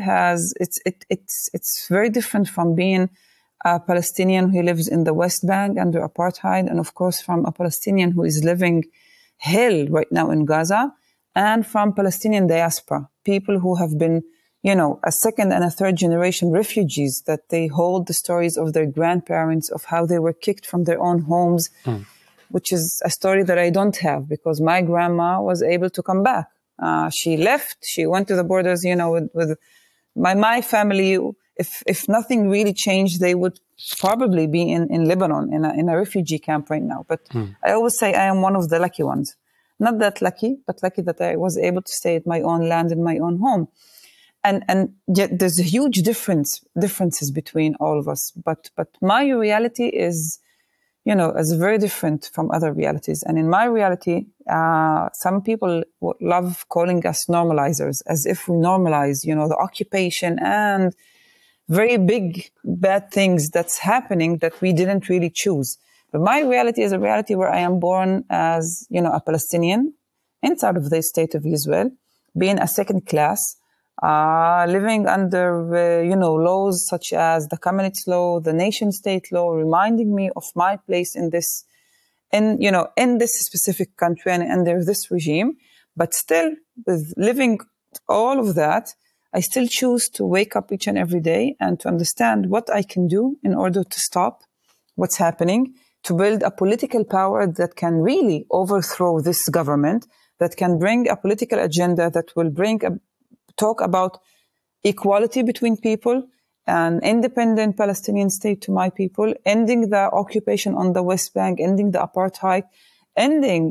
it's very different from being a Palestinian who lives in the West Bank under apartheid, and of course from a Palestinian who is living hell right now in Gaza, and from Palestinian diaspora, people who have been, you know, a second and a third generation refugees, that they hold the stories of their grandparents, of how they were kicked from their own homes, which is a story that I don't have because my grandma was able to come back. She left, she went to the borders, you know, with my family. If nothing really changed, they would probably be in Lebanon, in a refugee camp right now. But I always say I am one of the lucky ones. Not that lucky, but lucky that I was able to stay at my own land in my own home. And yet there's a huge differences between all of us. But my reality is, you know, is very different from other realities. And in my reality, some people love calling us normalizers, as if we normalize, you know, the occupation and very big bad things that's happening that we didn't really choose. But my reality is a reality where I am born as, you know, a Palestinian inside of the state of Israel, being a second class, living under, you know, laws such as the Kamenetz law, the nation state law, reminding me of my place in this specific country and under this regime. But still, with living all of that, I still choose to wake up each and every day and to understand what I can do in order to stop what's happening, to build a political power that can really overthrow this government, that can bring a political agenda that will talk about equality between people, an independent Palestinian state to my people, ending the occupation on the West Bank, ending the apartheid, ending,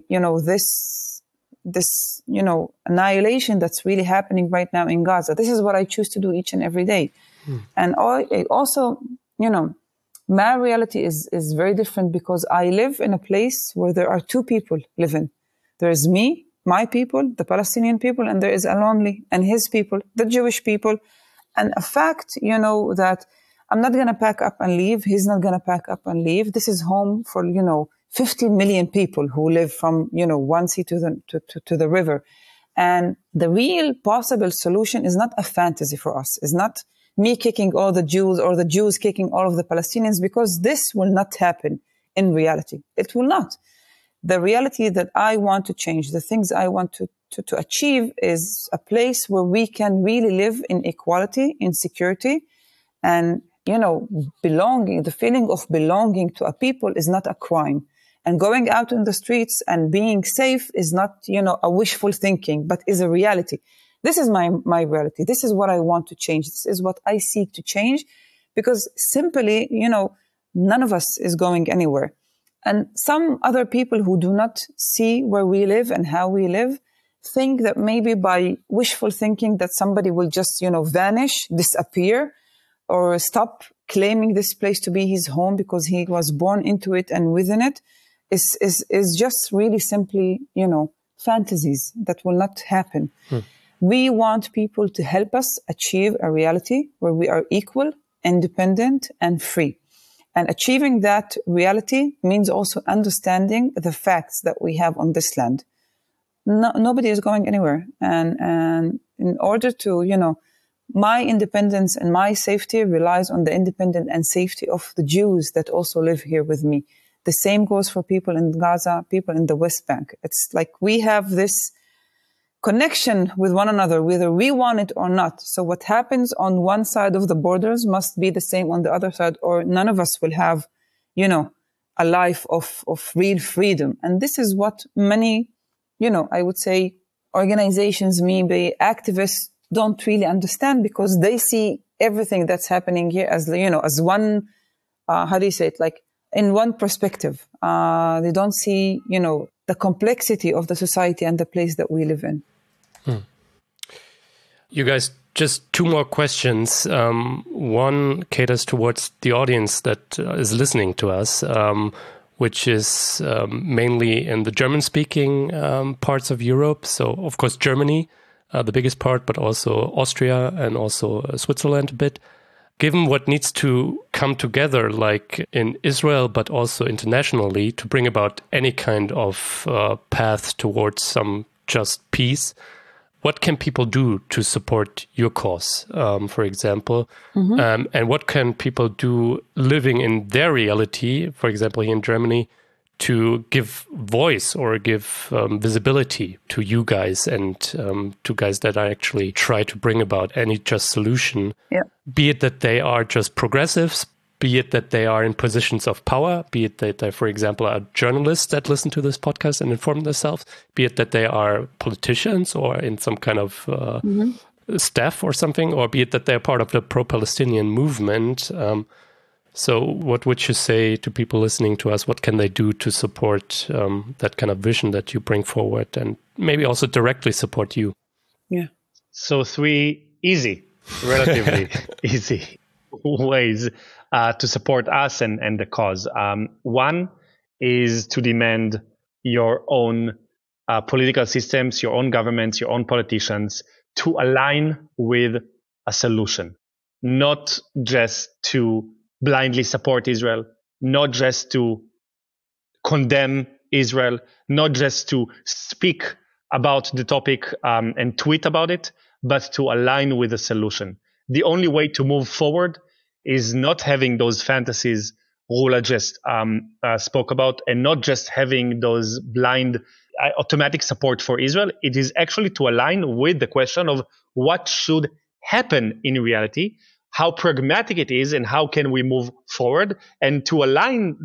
this annihilation that's really happening right now in Gaza. This is what I choose to do each and every day. And also, my reality is very different because I live in a place where there are two people living. There is me, my people, the Palestinian people, and there is Alonli and his people, the Jewish people. And a fact, that I'm not going to pack up and leave. He's not going to pack up and leave. This is home for, 15 million people who live from, one sea to the river. And the real possible solution is not a fantasy for us. It's not me kicking all the Jews or the Jews kicking all of the Palestinians, because this will not happen in reality. It will not. The reality that I want to change, the things I want to achieve is a place where we can really live in equality, in security, and, belonging. The feeling of belonging to a people is not a crime. And going out in the streets and being safe is not, a wishful thinking, but is a reality. This is my reality. This is what I want to change. This is what I seek to change, because simply, none of us is going anywhere. And some other people who do not see where we live and how we live think that maybe by wishful thinking that somebody will just, vanish, disappear, or stop claiming this place to be his home because he was born into it and within it is just really simply, fantasies that will not happen. We want people to help us achieve a reality where we are equal, independent, and free. And achieving that reality means also understanding the facts that we have on this land. Nobody is going anywhere. And in order to, my independence and my safety relies on the independence and safety of the Jews that also live here with me. The same goes for people in Gaza, people in the West Bank. It's like we have this connection with one another, whether we want it or not. So what happens on one side of the borders must be the same on the other side, or none of us will have, a life of real freedom. And this is what many, I would say organizations, maybe activists don't really understand, because they see everything that's happening here as, as one, how do you say it? Like in one perspective. They don't see, the complexity of the society and the place that we live in. You guys, just two more questions. One caters towards the audience that is listening to us, which is mainly in the German-speaking parts of Europe. So, of course, Germany, the biggest part, but also Austria and also Switzerland a bit. Given what needs to come together, like in Israel, but also internationally, to bring about any kind of path towards some just peace, what can people do to support your cause, for example? And what can people do living in their reality, for example, here in Germany, to give voice or give visibility to you guys and to guys that are actually try to bring about any just solution, be it that they are just progressives, be it that they are in positions of power, be it that they, for example, are journalists that listen to this podcast and inform themselves, be it that they are politicians or in some kind of staff or something, or be it that they're part of the pro-Palestinian movement. So what would you say to people listening to us? What can they do to support that kind of vision that you bring forward, and maybe also directly support you? Yeah. So 3 relatively easy ways to support us and the cause. One is to demand your own political systems, your own governments, your own politicians to align with a solution, not just to blindly support Israel, not just to condemn Israel, not just to speak about the topic and tweet about it, but to align with a solution. The only way to move forward is not having those fantasies Rula just spoke about, and not just having those blind automatic support for Israel. It is actually to align with the question of what should happen in reality, how pragmatic it is, and how can we move forward, and to align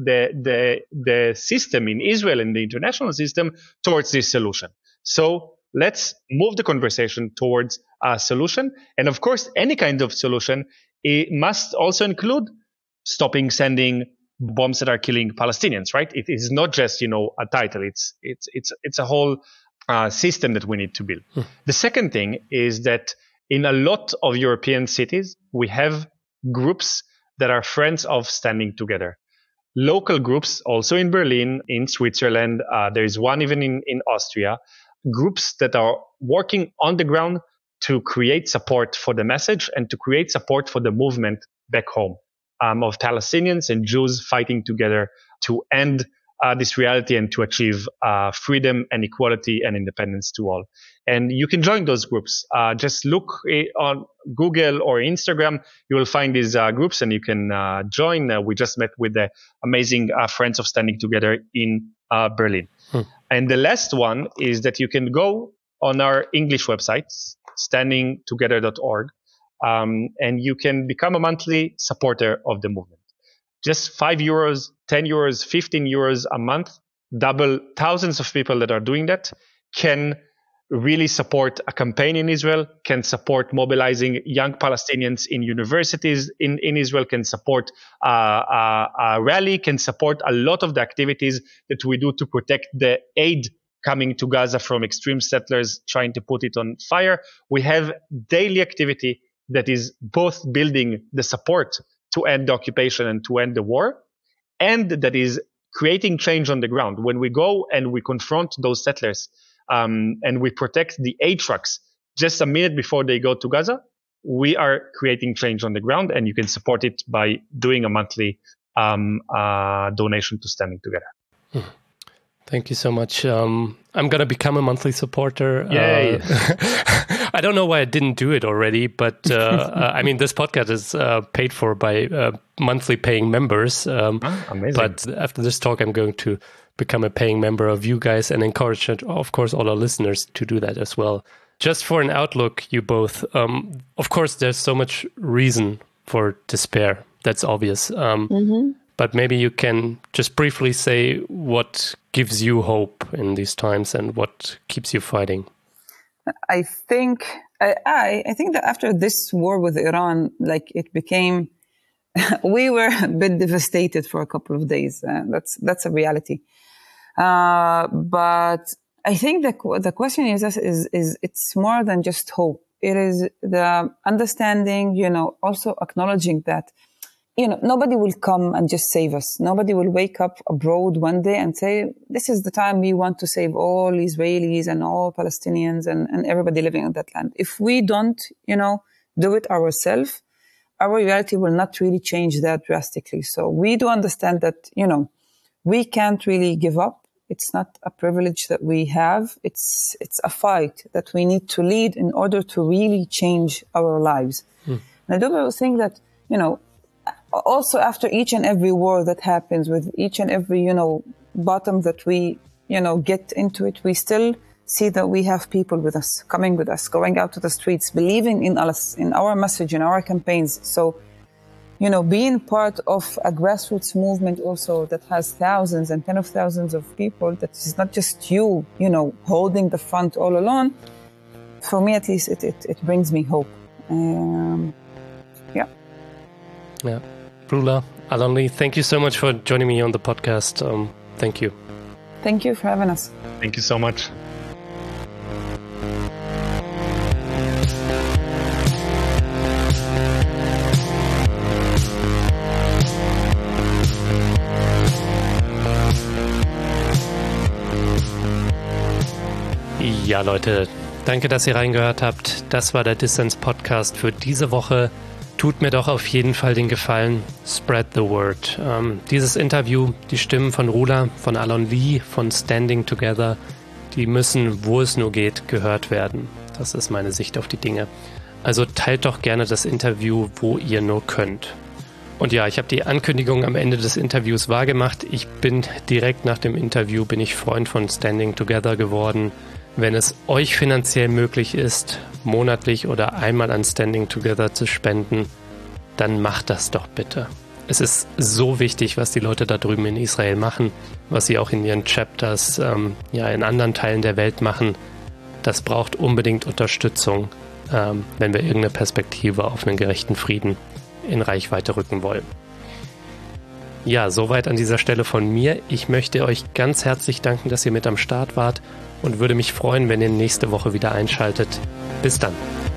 the system in Israel and the international system towards this solution. So let's move the conversation towards a solution. And of course, any kind of solution, it must also include stopping sending bombs that are killing Palestinians, right? It is not just, a title. It's a whole system that we need to build. The second thing is that in a lot of European cities, we have groups that are friends of Standing Together. Local groups, also in Berlin, in Switzerland, there is one even in Austria, groups that are working on the ground to create support for the message and to create support for the movement back home of Palestinians and Jews fighting together to end this reality and to achieve freedom and equality and independence to all. And you can join those groups. Just look on Google or Instagram. You will find these groups and you can join. We just met with the amazing Friends of Standing Together in Berlin. And the last one is that you can go on our English website, standingtogether.org, and you can become a monthly supporter of the movement. Just €5, €10, €15 a month, double thousands of people that are doing that, can really support a campaign in Israel, can support mobilizing young Palestinians in universities in Israel, can support a rally, can support a lot of the activities that we do to protect the aid coming to Gaza from extreme settlers trying to put it on fire. We have daily activity that is both building the support to end the occupation and to end the war, and that is creating change on the ground. When we go and we confront those settlers and we protect the aid trucks just a minute before they go to Gaza, we are creating change on the ground, and you can support it by doing a monthly donation to Standing Together. Thank you so much. I'm going to become a monthly supporter. Yay. I don't know why I didn't do it already, but I mean, this podcast is paid for by monthly paying members. Amazing. But after this talk, I'm going to become a paying member of you guys and encourage, of course, all our listeners to do that as well. Just for an outlook, you both, of course, there's so much reason for despair. That's obvious. But maybe you can just briefly say what gives you hope in these times and what keeps you fighting. I think that after this war with Iran, like it became, we were a bit devastated for a couple of days. That's a reality. But I think the question is it's more than just hope. It is the understanding, also acknowledging that, nobody will come and just save us. Nobody will wake up abroad one day and say, this is the time we want to save all Israelis and all Palestinians and everybody living in that land. If we don't, do it ourselves, our reality will not really change that drastically. So we do understand that, we can't really give up. It's not a privilege that we have. It's a fight that we need to lead in order to really change our lives. And I do think that, also after each and every war that happens, with each and every, bottom that we, get into it, we still see that we have people with us, coming with us, going out to the streets, believing in us, in our message, in our campaigns. So, being part of a grassroots movement also that has thousands and tens of thousands of people, that is not just you, holding the front all alone. For me, at least, it brings me hope. Yeah. Roula, Alon Lee, thank you so much for joining me on the podcast. Thank you. Thank you for having us. Thank you so much. Ja, Leute, danke, dass ihr reingehört habt. Das war der Dissens-Podcast für diese Woche. Tut mir doch auf jeden Fall den Gefallen, spread the word. Dieses Interview, die Stimmen von Roula, von Alon Lee, von Standing Together, die müssen, wo es nur geht, gehört werden. Das ist meine Sicht auf die Dinge. Also teilt doch gerne das Interview, wo ihr nur könnt. Und ja, ich habe die Ankündigung am Ende des Interviews wahrgemacht. Ich bin direkt nach dem Interview, bin ich Freund von Standing Together geworden. Wenn es euch finanziell möglich ist, monatlich oder einmal an Standing Together zu spenden, dann macht das doch bitte. Es ist so wichtig, was die Leute da drüben in Israel machen, was sie auch in ihren Chapters in anderen Teilen der Welt machen. Das braucht unbedingt Unterstützung, wenn wir irgendeine Perspektive auf einen gerechten Frieden in Reichweite rücken wollen. Ja, soweit an dieser Stelle von mir. Ich möchte euch ganz herzlich danken, dass ihr mit am Start wart und würde mich freuen, wenn ihr nächste Woche wieder einschaltet. Bis dann.